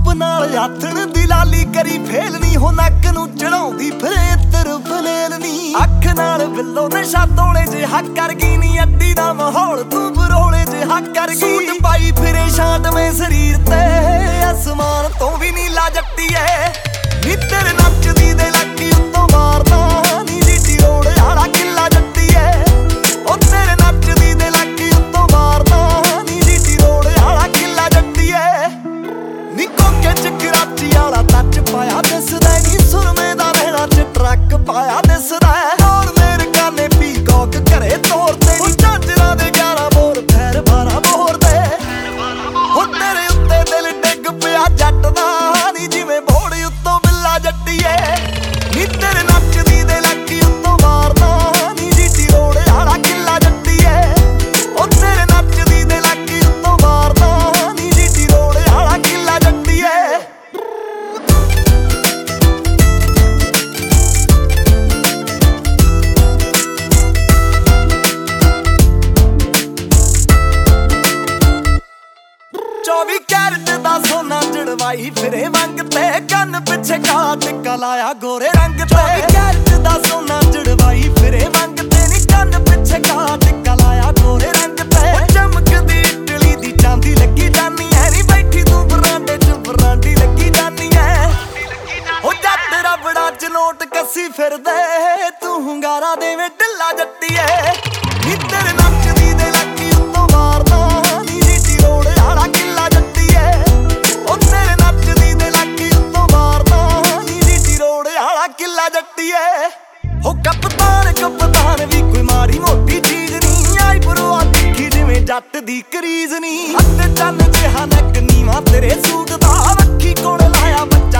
नाल आथण दी लाली करी फेल नी हो नक नूं चढ़ाउंदी फिरे इत्र फलेल नी अख नाल बिल्लो नशा तोले जिहा कर गई नी अड्डी दा माहौल तू बरोले जिहा कर गई सूट पाई फिरे शांत में शरीर ते आसमान तो भी नीला जट्टीए नी तेरे नचदी दे लकी उत्तों मारदा नी जीटी रोड आला किला जट्टीए ओ तेरे नचदी दे लकी उत्तों मारदा नी जीटी रोड आला किला जट्टीए नी कोके च कराची आला टच पाया दिसदा नी सुरमे दा रहना च ट्रक पाया दिसदा और मेरे गाने पीकॉक करे तोड़ते नी झांजरा दे 11 बोर फैर 12 बोर दे हो तेरे उत्ते दिल डिग पिया जट दा नी जिवें बोड़ उत्तों बिल्ला जट्टीए नी तेरे नचदी दे लकी उत्तों मारदा नी जीटी रोड आला किला जट्टीए ओ तेरे नचदी दे लकी उत्तों मारदा नी जीटी रोड आला किला जट्टीए 24 कैरेट दा सोना जड़वाई फिरे वंग ते कन पिछे काला टिक्का लाया गोरे रंग ते 24 कैरेट दा सोना जड़वाई फिरे वंग ते नी कन पिछे काला टिक्का लाया गोरे रंग ते चमकदी इटली दी चांदी लगी जानी है नी बैठी तू बरांडे च बरांडी लगी जानी है हो जट रबड़ा च नोट कसी फिरदे तू hungaरा देवे ढिल्ला जट्टीए नी तेरे नचदी दे लकी उत्तों मारदा नी जीटी रोड आला किला जट्टीए ओ तेरे नचदी दे लकी उत्तों मारदा नी जीटी रोड आला किला जट्टीए हो कप्तान भी कोई माड़ी मोटी चीज नी आई बरोआ दिखी जिवें जट दी करीज नी अते चन्न जिहा नक नीवा तेरे सूट दा वक्खी कोल लाया बच्चा